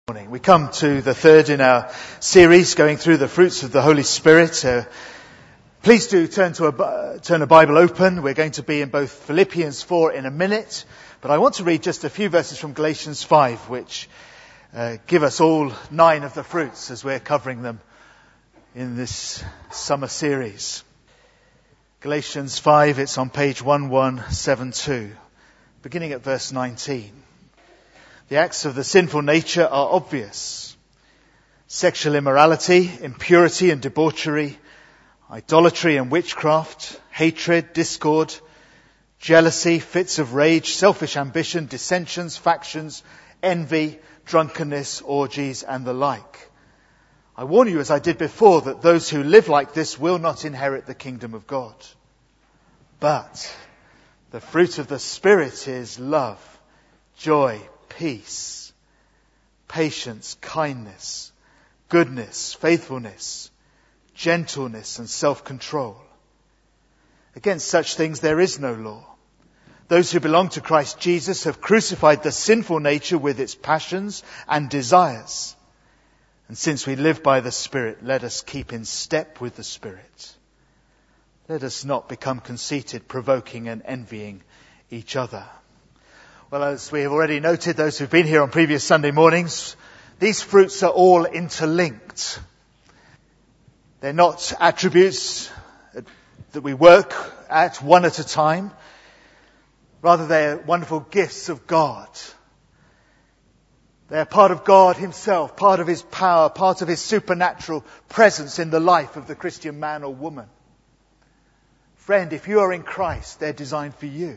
Morning. We come to the third in our series going through the fruits of the Holy Spirit. Please do turn a Bible open. We're going to be in both Philippians 4 in a minute, but I want to read just a few verses from Galatians 5, which give us all 9 of the fruits as we're covering them in this summer series. Galatians 5, it's on page 1172, beginning at verse 19. The acts of the sinful nature are obvious: sexual immorality, impurity and debauchery, idolatry and witchcraft, hatred, discord, jealousy, fits of rage, selfish ambition, dissensions, factions, envy, drunkenness, orgies, and the like. I warn you, as I did before, that those who live like this will not inherit the kingdom of God. But the fruit of the Spirit is love, joy, peace, patience, kindness, goodness, faithfulness, gentleness, and self-control. Against such things there is no law. Those who belong to Christ Jesus have crucified the sinful nature with its passions and desires. And since we live by the Spirit, let us keep in step with the Spirit. Let us not become conceited, provoking and envying each other. Well, as we have already noted, those who've been here on previous Sunday mornings, these fruits are all interlinked. They're not attributes that we work at one at a time. Rather, they're wonderful gifts of God. They're part of God Himself, part of His power, part of His supernatural presence in the life of the Christian man or woman. Friend, if you are in Christ, they're designed for you.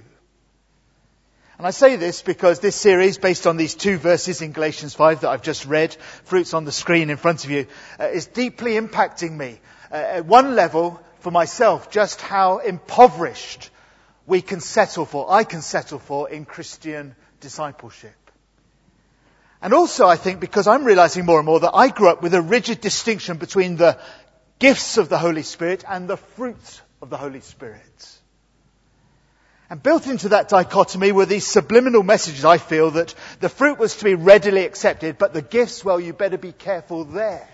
And I say this because this series, based on these 2 verses in Galatians 5 that I've just read, fruits on the screen in front of you, is deeply impacting me. At one level, for myself, just how impoverished I can settle for in Christian discipleship. And also, I think, because I'm realizing more and more that I grew up with a rigid distinction between the gifts of the Holy Spirit and the fruit of the Holy Spirit. And built into that dichotomy were these subliminal messages, I feel, that the fruit was to be readily accepted, but the gifts, well, you better be careful there.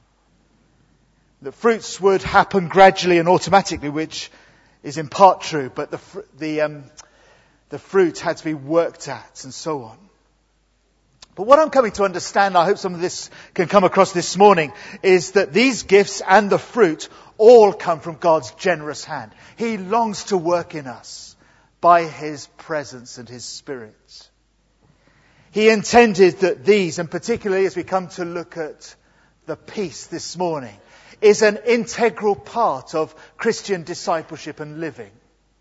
The fruits would happen gradually and automatically, which is in part true, but the fruit had to be worked at and so on. But what I'm coming to understand, I hope some of this can come across this morning, is that these gifts and the fruit all come from God's generous hand. He longs to work in us by His presence and His Spirit. He intended that these, and particularly as we come to look at the peace this morning, is an integral part of Christian discipleship and living.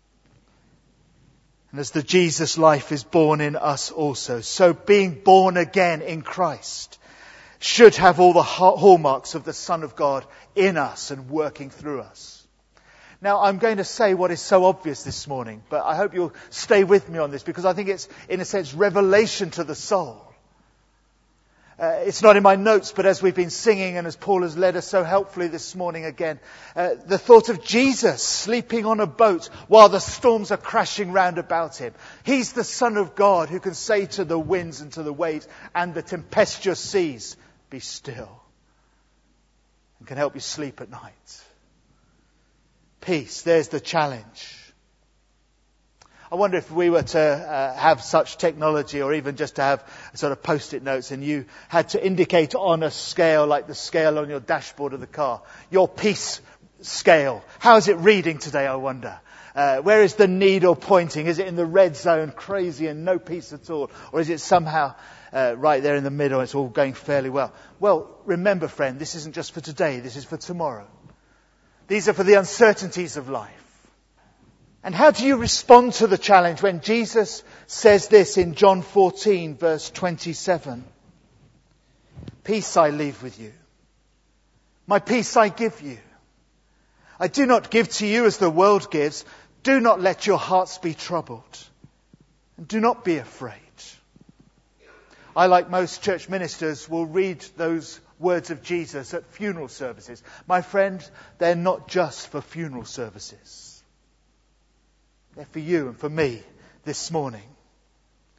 And as the Jesus life is born in us also, so being born again in Christ should have all the hallmarks of the Son of God in us and working through us. Now, I'm going to say what is so obvious this morning, but I hope you'll stay with me on this because I think it's, in a sense, revelation to the soul. It's not in my notes, but as we've been singing and as Paul has led us so helpfully this morning again, the thought of Jesus sleeping on a boat while the storms are crashing round about Him. He's the Son of God who can say to the winds and to the waves and the tempestuous seas, be still, and can help you sleep at night. Peace, there's the challenge. I wonder if we were to have such technology, or even just to have sort of post-it notes, and you had to indicate on a scale like the scale on your dashboard of the car, your peace scale. How is it reading today, I wonder? Where is the needle pointing? Is it in the red zone, crazy and no peace at all? Or is it somehow right there in the middle, it's all going fairly well? Well, remember, friend, this isn't just for today, this is for tomorrow. These are for the uncertainties of life. And how do you respond to the challenge when Jesus says this in John 14, verse 27? Peace I leave with you. My peace I give you. I do not give to you as the world gives. Do not let your hearts be troubled. And do not be afraid. I, like most church ministers, will read those words of Jesus at funeral services. My friend, they're not just for funeral services. They're for you and for me this morning.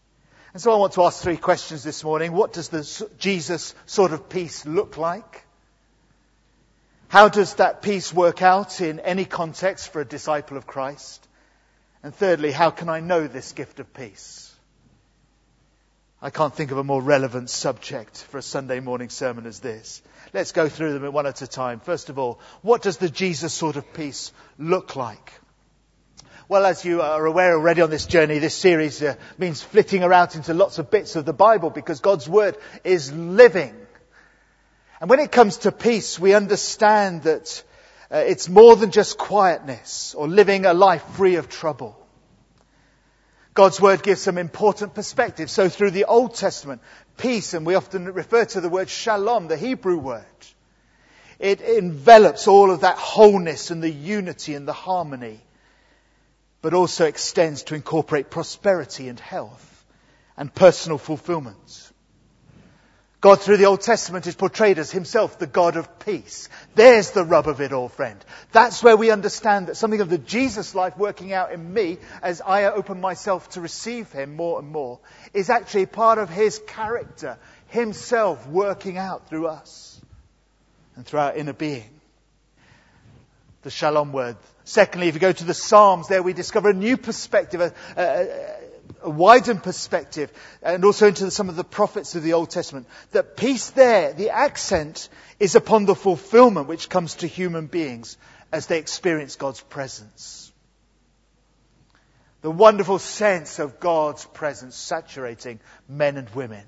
And so I want to ask 3 questions this morning. What does the Jesus sort of peace look like? How does that peace work out in any context for a disciple of Christ? And thirdly, how can I know this gift of peace? I can't think of a more relevant subject for a Sunday morning sermon as this. Let's go through them one at a time. First of all, what does the Jesus sort of peace look like? Well, as you are aware already on this journey, this series means flitting around into lots of bits of the Bible because God's Word is living. And when it comes to peace, we understand that it's more than just quietness or living a life free of trouble. God's Word gives some important perspective. So through the Old Testament, peace, and we often refer to the word shalom, the Hebrew word, it envelops all of that wholeness and the unity and the harmony, but also extends to incorporate prosperity and health and personal fulfillment. God through the Old Testament is portrayed as himself the God of peace. There's the rub of it all, friend. That's where we understand that something of the Jesus life working out in me as I open myself to receive him more and more is actually part of his character, himself working out through us and through our inner being. The shalom word. Secondly, if you go to the Psalms, there we discover a new perspective, a widened perspective, and also into some of the prophets of the Old Testament. That peace there, the accent is upon the fulfillment which comes to human beings as they experience God's presence. The wonderful sense of God's presence saturating men and women.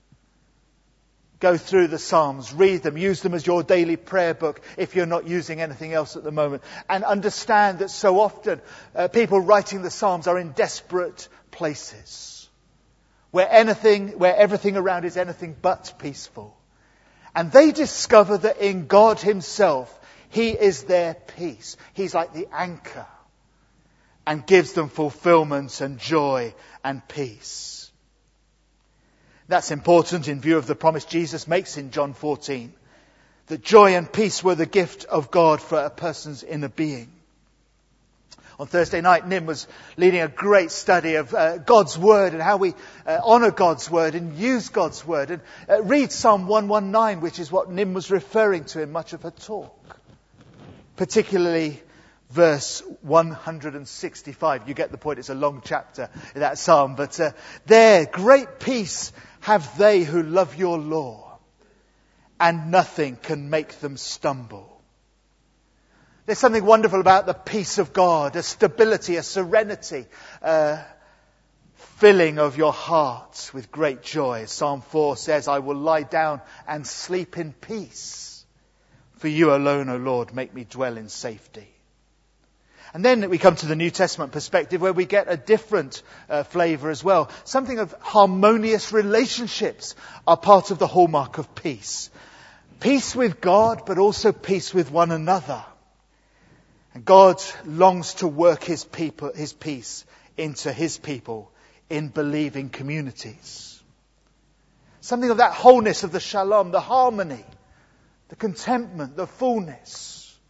Go through the Psalms, read them, use them as your daily prayer book if you're not using anything else at the moment. And understand that so often people writing the Psalms are in desperate places where everything around is anything but peaceful. And they discover that in God himself, he is their peace. He's like the anchor and gives them fulfillment and joy and peace. That's important in view of the promise Jesus makes in John 14, that joy and peace were the gift of God for a person's inner being. On Thursday night, Nim was leading a great study of God's Word and how we honour God's Word and use God's Word. And read Psalm 119, which is what Nim was referring to in much of her talk. Particularly verse 165. You get the point, it's a long chapter in that psalm. But there, great peace have they who love your law, and nothing can make them stumble. There's something wonderful about the peace of God, a stability, a serenity, filling of your heart with great joy. Psalm 4 says, I will lie down and sleep in peace. For you alone, O Lord, make me dwell in safety. And then we come to the New Testament perspective where we get a different flavour as well. Something of harmonious relationships are part of the hallmark of peace. Peace with God, but also peace with one another. And God longs to work his peace into his people in believing communities. Something of that wholeness of the shalom, the harmony, the contentment, the fullness.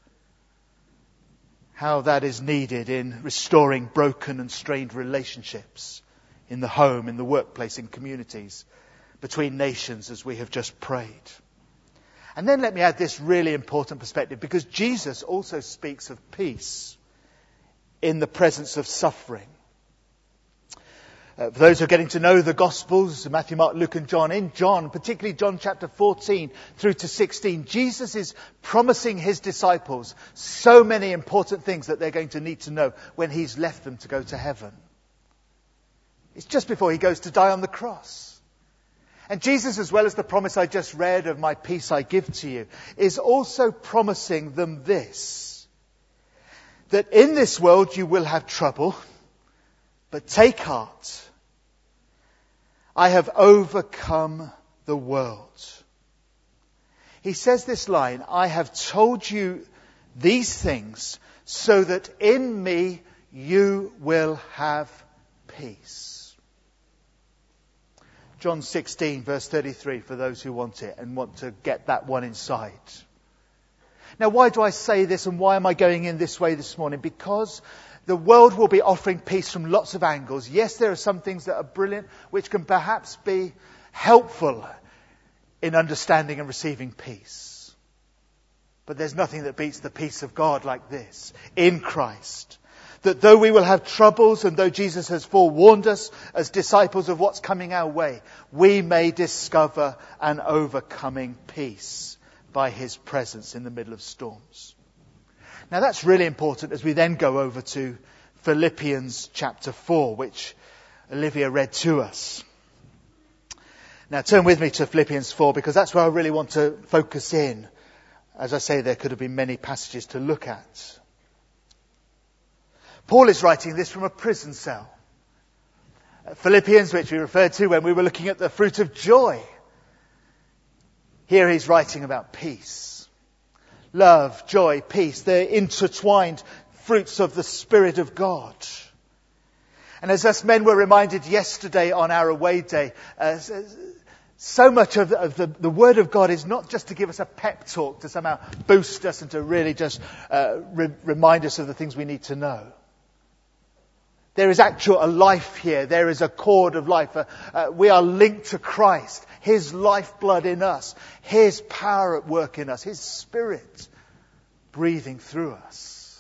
How that is needed in restoring broken and strained relationships in the home, in the workplace, in communities, between nations, as we have just prayed. And then let me add this really important perspective, because Jesus also speaks of peace in the presence of suffering. For those who are getting to know the Gospels, Matthew, Mark, Luke and John, in John, particularly John chapter 14 through to 16, Jesus is promising his disciples so many important things that they're going to need to know when he's left them to go to heaven. It's just before he goes to die on the cross. And Jesus, as well as the promise I just read of my peace I give to you, is also promising them this, that in this world you will have trouble, but take heart. I have overcome the world. He says this line, I have told you these things so that in me you will have peace. John 16 verse 33 for those who want it and want to get that one inside. Now, why do I say this and why am I going in this way this morning? Because The world will be offering peace from lots of angles. Yes, there are some things that are brilliant, which can perhaps be helpful in understanding and receiving peace. But there's nothing that beats the peace of God like this, in Christ. That though we will have troubles and though Jesus has forewarned us as disciples of what's coming our way, we may discover an overcoming peace by his presence in the middle of storms. Now that's really important as we then go over to Philippians chapter 4, which Olivia read to us. Now turn with me to Philippians 4 because that's where I really want to focus in. As I say, there could have been many passages to look at. Paul is writing this from a prison cell. Philippians, which we referred to when we were looking at the fruit of joy. Here he's writing about peace. Love, joy, peace. They're intertwined fruits of the Spirit of God. And as us men were reminded yesterday on our away day, so much of the Word of God is not just to give us a pep talk, to somehow boost us and to really just remind us of the things we need to know. There is a life here. There is a cord of life. We are linked to Christ. His lifeblood in us. His power at work in us. His Spirit breathing through us.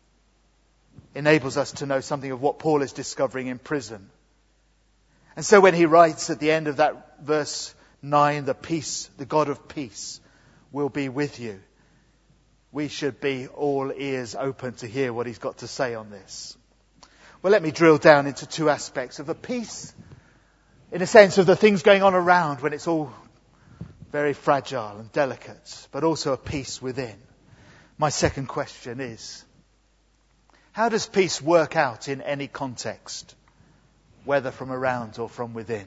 Enables us to know something of what Paul is discovering in prison. And so when he writes at the end of that verse 9, the peace, the God of peace will be with you. We should be all ears open to hear what he's got to say on this. Well, let me drill down into two aspects of the peace, in a sense of the things going on around when it's all very fragile and delicate, but also a peace within. My second question is, how does peace work out in any context, whether from around or from within?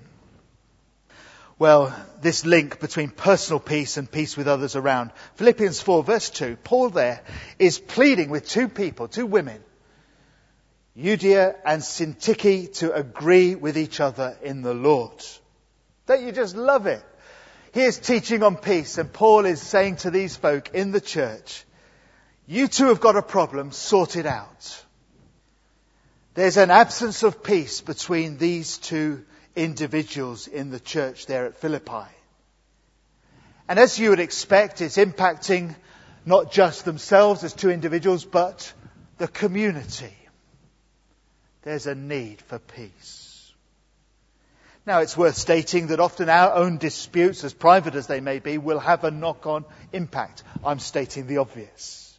Well, this link between personal peace and peace with others around. Philippians 4 verse 2, Paul there is pleading with two people, two women, Euodia and Syntyche, to agree with each other in the Lord. Don't you just love it? He is teaching on peace, and Paul is saying to these folk in the church, you two have got a problem, sort it out. There's an absence of peace between these two individuals in the church there at Philippi. And as you would expect, it's impacting not just themselves as two individuals, but the community. There's a need for peace. Now, it's worth stating that often our own disputes, as private as they may be, will have a knock-on impact. I'm stating the obvious.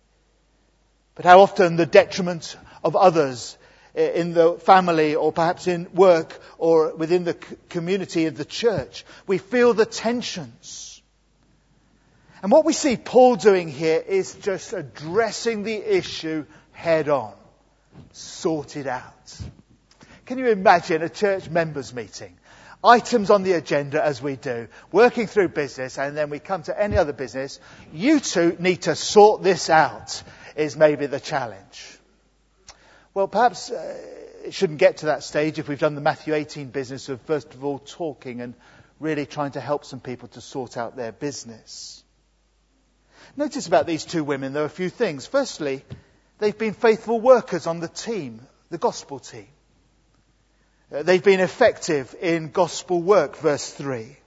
But how often the detriment of others in the family or perhaps in work or within the community of the church, we feel the tensions. And what we see Paul doing here is just addressing the issue head on. Sort it out. Can you imagine a church members meeting? Items on the agenda as we do, working through business, and then we come to any other business. You two need to sort this out, is maybe the challenge. Well, perhaps it shouldn't get to that stage if we've done the Matthew 18 business of first of all talking and really trying to help some people to sort out their business. Notice about these two women, there are a few things. Firstly, they've been faithful workers on the team, the gospel team. They've been effective in gospel work, verse 3.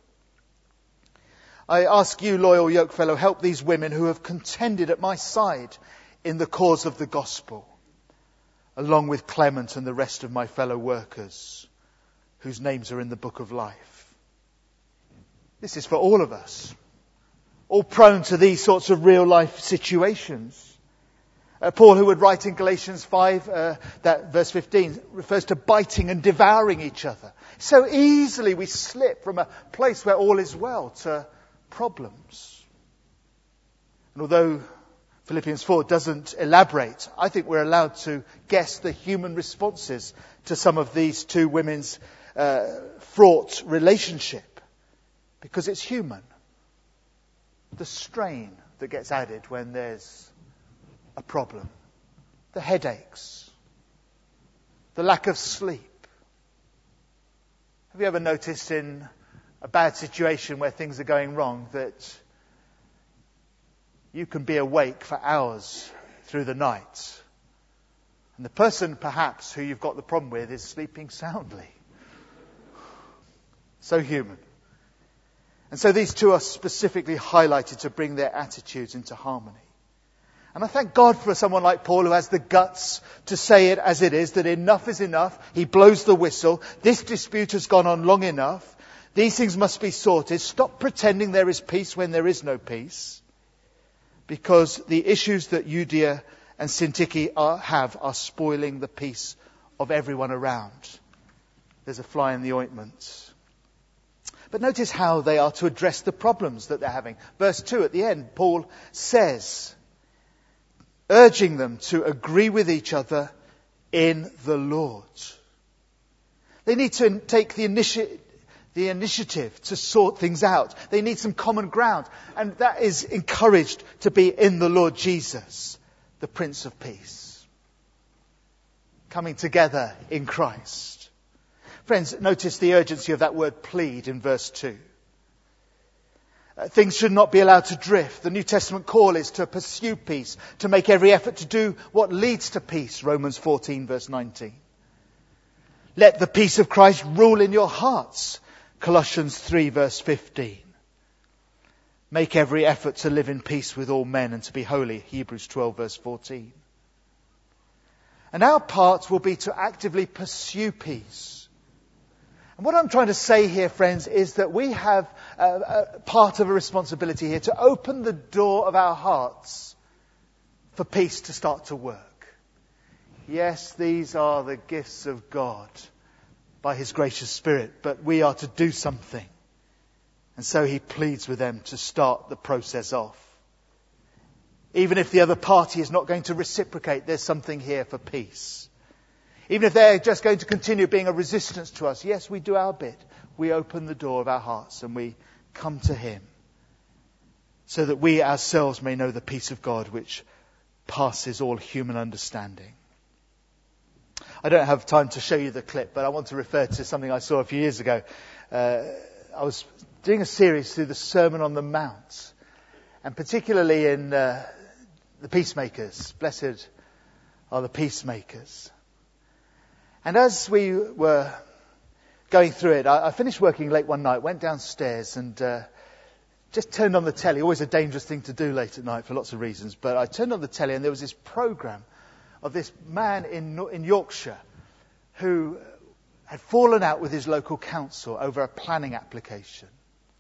I ask you, loyal yokefellow, help these women who have contended at my side in the cause of the gospel, along with Clement and the rest of my fellow workers, whose names are in the book of life. This is for all of us, all prone to these sorts of real life situations. Paul, who would write in Galatians 5, that verse 15, refers to biting and devouring each other. So easily we slip from a place where all is well to problems. And although Philippians 4 doesn't elaborate, I think we're allowed to guess the human responses to some of these two women's fraught relationship, because it's human. The strain that gets added when there's a problem, the headaches, the lack of sleep. Have you ever noticed in a bad situation where things are going wrong that you can be awake for hours through the night And the person perhaps who you've got the problem with is sleeping soundly. So human. And so these two are specifically highlighted to bring their attitudes into harmony. And I thank God for someone like Paul who has the guts to say it as it is, that enough is enough. He blows the whistle. This dispute has gone on long enough. These things must be sorted. Stop pretending there is peace when there is no peace. Because the issues that Euodia and Syntyche have are spoiling the peace of everyone around. There's a fly in the ointment. But notice how they are to address the problems that they're having. Verse 2 at the end, Paul says, urging them to agree with each other in the Lord. They need to take the initiative to sort things out. They need some common ground. And that is encouraged to be in the Lord Jesus, the Prince of Peace. Coming together in Christ. Friends, notice the urgency of that word plead in verse 2. Things should not be allowed to drift. The New Testament call is to pursue peace, to make every effort to do what leads to peace. Romans 14 verse 19. Let the peace of Christ rule in your hearts. Colossians 3 verse 15. Make every effort to live in peace with all men and to be holy. Hebrews 12 verse 14. And our part will be to actively pursue peace. And what I'm trying to say here, friends, is that we have a part of a responsibility here to open the door of our hearts for peace to start to work. Yes, these are the gifts of God by His gracious Spirit, but we are to do something. And so he pleads with them to start the process off. Even if the other party is not going to reciprocate, there's something here for peace. Even if they're just going to continue being a resistance to us, yes, we do our bit. We open the door of our hearts and we come to Him so that we ourselves may know the peace of God which passes all human understanding. I don't have time to show you the clip, but I want to refer to something I saw a few years ago. I was doing a series through the Sermon on the Mount, and particularly in the peacemakers. Blessed are the peacemakers. And as we were going through it, I finished working late one night, went downstairs and just turned on the telly. Always a dangerous thing to do late at night for lots of reasons. But I turned on the telly and there was this programme of this man in Yorkshire who had fallen out with his local council over a planning application.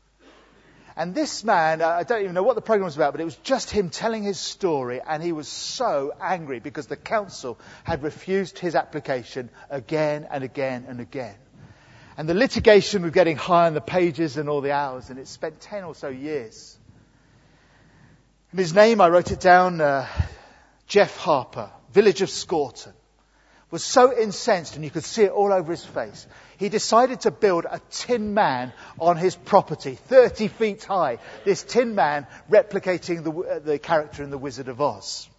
And this man, I don't even know what the programme was about, but it was just him telling his story, and he was so angry because the council had refused his application again and again and again. And the litigation was getting high on the pages and all the hours, and it spent 10 or so years. And his name, I wrote it down, Jeff Harper, village of Scorton, was so incensed, and you could see it all over his face. He decided to build a tin man on his property, 30 feet high. This tin man replicating the character in The Wizard of Oz.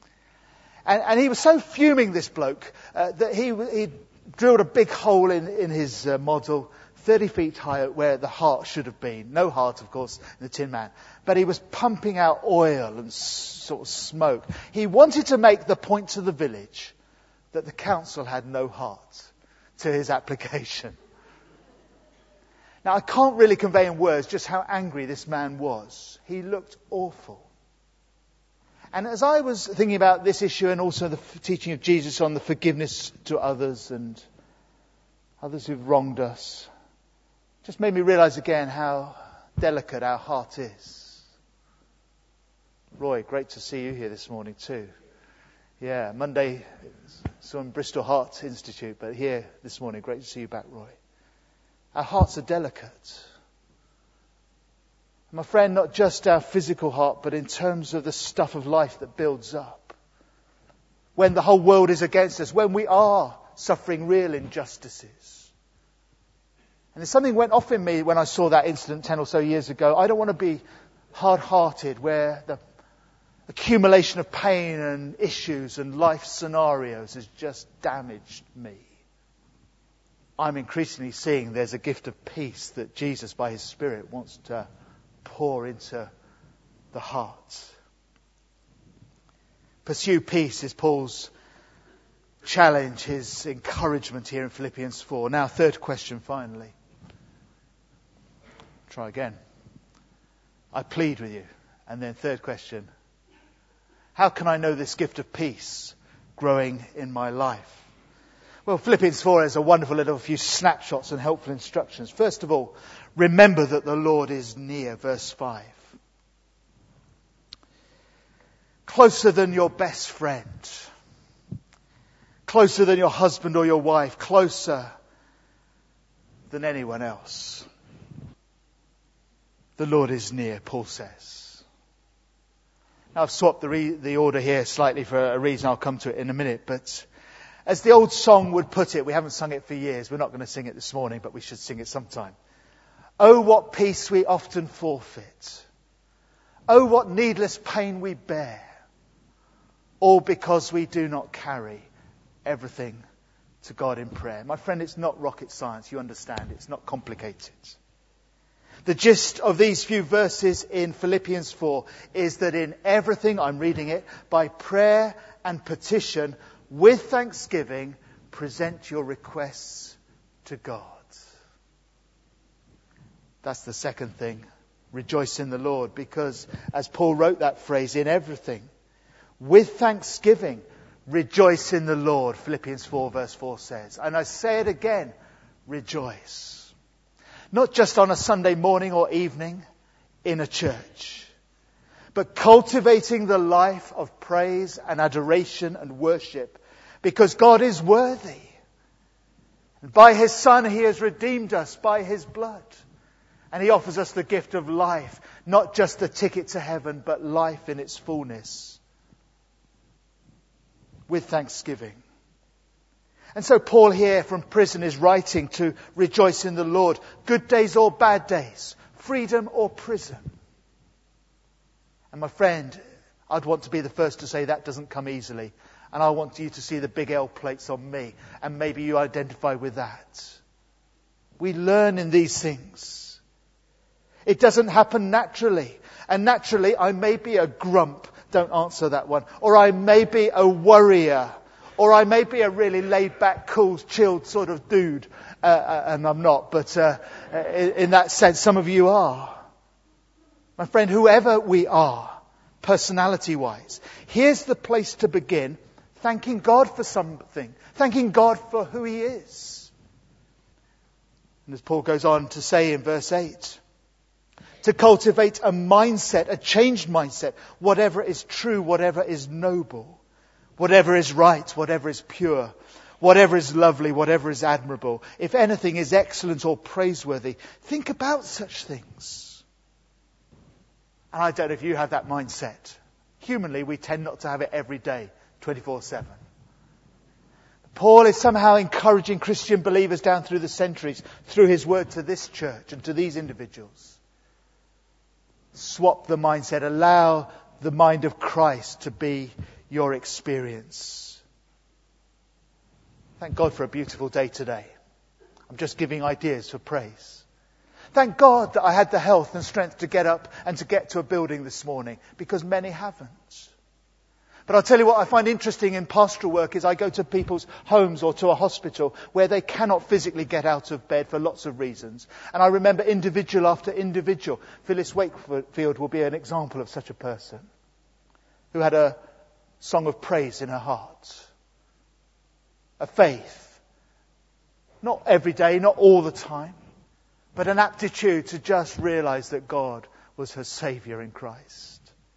And he was so fuming, this bloke, that he drilled a big hole in his model, 30 feet high, where the heart should have been. No heart, of course, in the tin man. But he was pumping out oil and sort of smoke. He wanted to make the point to the village that the council had no heart to his application. Now, I can't really convey in words just how angry this man was. He looked awful. And as I was thinking about this issue and also the teaching of Jesus on the forgiveness to others and others who've wronged us, just made me realize again how delicate our heart is. Roy, great to see you here this morning too. Yeah, Monday, so in Bristol Heart Institute, but here this morning, great to see you back, Roy. Our hearts are delicate. My friend, not just our physical heart, but in terms of the stuff of life that builds up. When the whole world is against us, when we are suffering real injustices. And something went off in me when I saw that incident 10 or so years ago. I don't want to be hard-hearted where the accumulation of pain and issues and life scenarios has just damaged me. I'm increasingly seeing there's a gift of peace that Jesus, by His Spirit, wants to pour into the heart. Pursue peace is Paul's challenge, his encouragement here in Philippians 4. Now, third question finally. Try again. I plead with you. And then third question. How can I know this gift of peace growing in my life? Well, Philippians 4 has a wonderful little few snapshots and helpful instructions. First of all, remember that the Lord is near, verse 5. Closer than your best friend. Closer than your husband or your wife. Closer than anyone else. The Lord is near, Paul says. Now, I've swapped the order here slightly for a reason. I'll come to it in a minute. But as the old song would put it, we haven't sung it for years. We're not going to sing it this morning, but we should sing it sometime. Oh, what peace we often forfeit. Oh, what needless pain we bear. All because we do not carry everything to God in prayer. My friend, it's not rocket science. You understand. It's not complicated. The gist of these few verses in Philippians 4 is that in everything, I'm reading it, by prayer and petition, with thanksgiving, present your requests to God. That's the second thing. Rejoice in the Lord. Because as Paul wrote that phrase, in everything, with thanksgiving, rejoice in the Lord. Philippians 4 verse 4 says. And I say it again, rejoice. Not just on a Sunday morning or evening in a church, but cultivating the life of praise and adoration and worship because God is worthy. And by His Son, He has redeemed us by His blood. And He offers us the gift of life, not just the ticket to heaven, but life in its fullness. With thanksgiving. And so Paul here from prison is writing to rejoice in the Lord. Good days or bad days. Freedom or prison. And my friend, I'd want to be the first to say that doesn't come easily. And I want you to see the big L plates on me. And maybe you identify with that. We learn in these things. It doesn't happen naturally. And naturally, I may be a grump. Don't answer that one. Or I may be a worrier. Or I may be a really laid-back, cool, chilled sort of dude. And I'm not. But in that sense, some of you are. My friend, whoever we are, personality-wise, here's the place to begin. Thanking God for something. Thanking God for who He is. And as Paul goes on to say in verse 8, to cultivate a mindset, a changed mindset, whatever is true, whatever is noble, whatever is right, whatever is pure, whatever is lovely, whatever is admirable, if anything is excellent or praiseworthy, think about such things. And I don't know if you have that mindset. Humanly, we tend not to have it every day, 24/7. Paul is somehow encouraging Christian believers down through the centuries, through his word to this church and to these individuals. Swap the mindset. Allow the mind of Christ to be your experience. Thank God for a beautiful day today. I'm just giving ideas for praise. Thank God that I had the health and strength to get up and to get to a building this morning, because many haven't. But I'll tell you what I find interesting in pastoral work is I go to people's homes or to a hospital where they cannot physically get out of bed for lots of reasons. And I remember individual after individual. Phyllis Wakefield will be an example of such a person who had a song of praise in her heart. A faith. Not every day, not all the time, but an aptitude to just realize that God was her Saviour in Christ.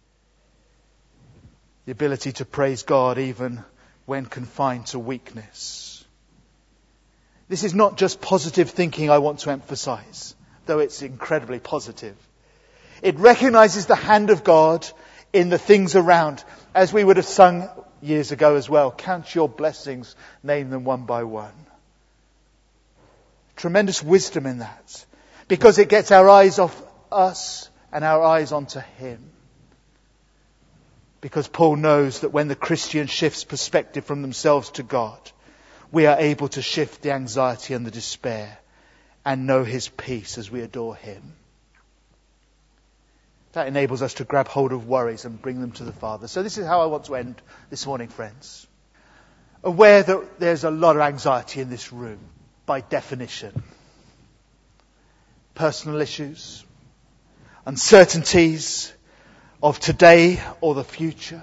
The ability to praise God even when confined to weakness. This is not just positive thinking I want to emphasize, though it's incredibly positive. It recognizes the hand of God in the things around, as we would have sung years ago as well. Count your blessings, name them one by one. Tremendous wisdom in that, because it gets our eyes off us and our eyes onto Him. Because Paul knows that when the Christian shifts perspective from themselves to God, we are able to shift the anxiety and the despair and know His peace as we adore Him. That enables us to grab hold of worries and bring them to the Father. So this is how I want to end this morning, friends. aware that there's a lot of anxiety in this room, by definition. Personal issues, uncertainties of today or the future.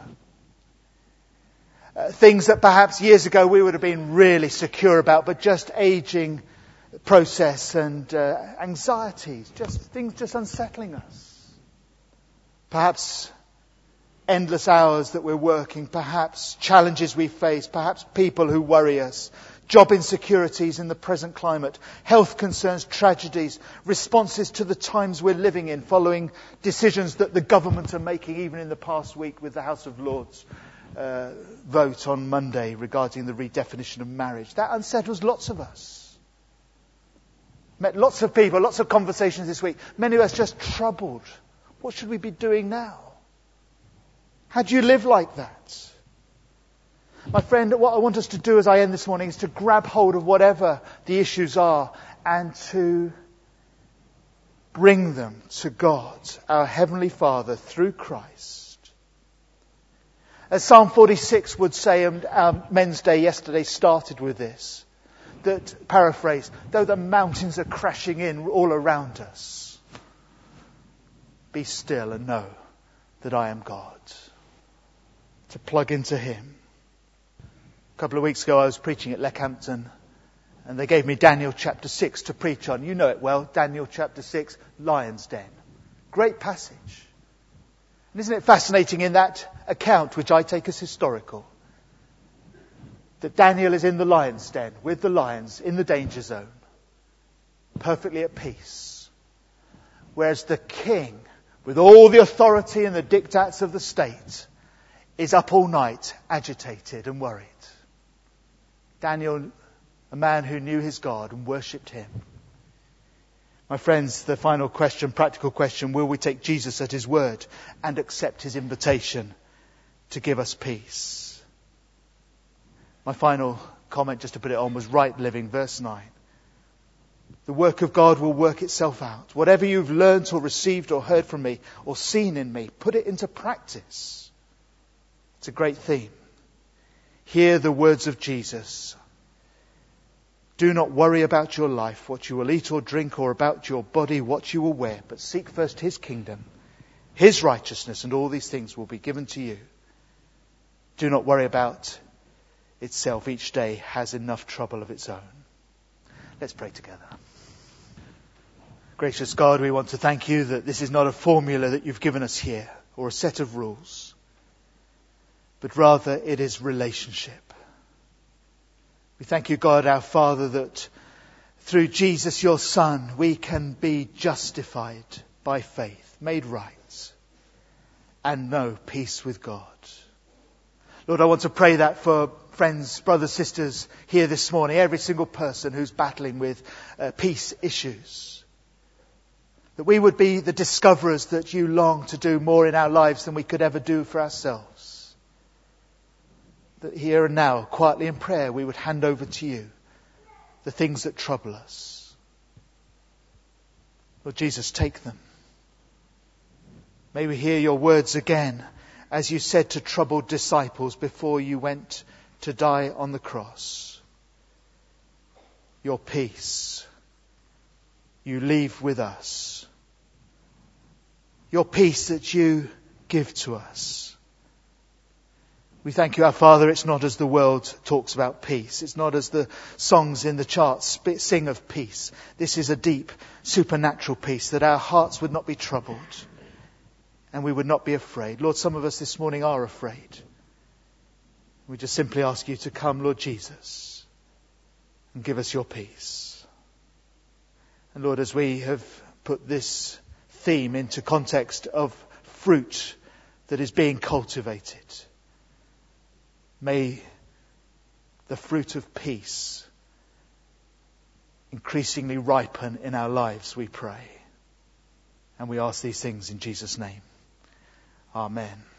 Things that perhaps years ago we would have been really secure about, but just aging process and anxieties, things just unsettling us. Perhaps endless hours that we're working, perhaps challenges we face, perhaps people who worry us, job insecurities in the present climate, health concerns, tragedies, responses to the times we're living in following decisions that the government are making, even in the past week with the House of Lords vote on Monday regarding the redefinition of marriage. That unsettles lots of us. Met lots of people, lots of conversations this week. Many of us just troubled. What should we be doing now? How do you live like that? My friend, what I want us to do as I end this morning is to grab hold of whatever the issues are and to bring them to God, our Heavenly Father, through Christ. As Psalm 46 would say, and our Men's Day yesterday started with this, that, paraphrase, though the mountains are crashing in all around us, be still and know that I am God. To plug into Him. A couple of weeks ago I was preaching at Leckhampton and they gave me Daniel chapter 6 to preach on. You know it well, Daniel chapter 6, Lion's Den. Great passage. And isn't it fascinating in that account, which I take as historical, that Daniel is in the lion's den with the lions in the danger zone, perfectly at peace. Whereas the king, with all the authority and the diktats of the state, is up all night, agitated and worried. Daniel, a man who knew his God and worshipped Him. My friends, the final question, practical question, will we take Jesus at His word and accept His invitation to give us peace? My final comment, just to put it on, was right living, verse 9. The work of God will work itself out. Whatever you've learnt or received or heard from me or seen in me, put it into practice. It's a great theme. Hear the words of Jesus. Do not worry about your life, what you will eat or drink, or about your body, what you will wear, but seek first His kingdom, His righteousness, and all these things will be given to you. Do not worry about itself. Each day has enough trouble of its own. Let's pray together. Gracious God, we want to thank You that this is not a formula that You've given us here, or a set of rules, but rather it is relationship. We thank You, God, our Father, that through Jesus, Your Son, we can be justified by faith, made right, and know peace with God. Lord, I want to pray that for friends, brothers, sisters here this morning, every single person who's battling with peace issues. That we would be the discoverers that You long to do more in our lives than we could ever do for ourselves. That here and now, quietly in prayer, we would hand over to You the things that trouble us. Lord Jesus, take them. May we hear Your words again, as You said to troubled disciples before You went to die on the cross. Your peace You leave with us. Your peace that You give to us. We thank You, our Father, it's not as the world talks about peace. It's not as the songs in the charts sing of peace. This is a deep, supernatural peace, that our hearts would not be troubled and we would not be afraid. Lord, some of us this morning are afraid. We just simply ask You to come, Lord Jesus, and give us Your peace. And Lord, as we have put this theme into context of fruit that is being cultivated, may the fruit of peace increasingly ripen in our lives, we pray. And we ask these things in Jesus' name. Amen.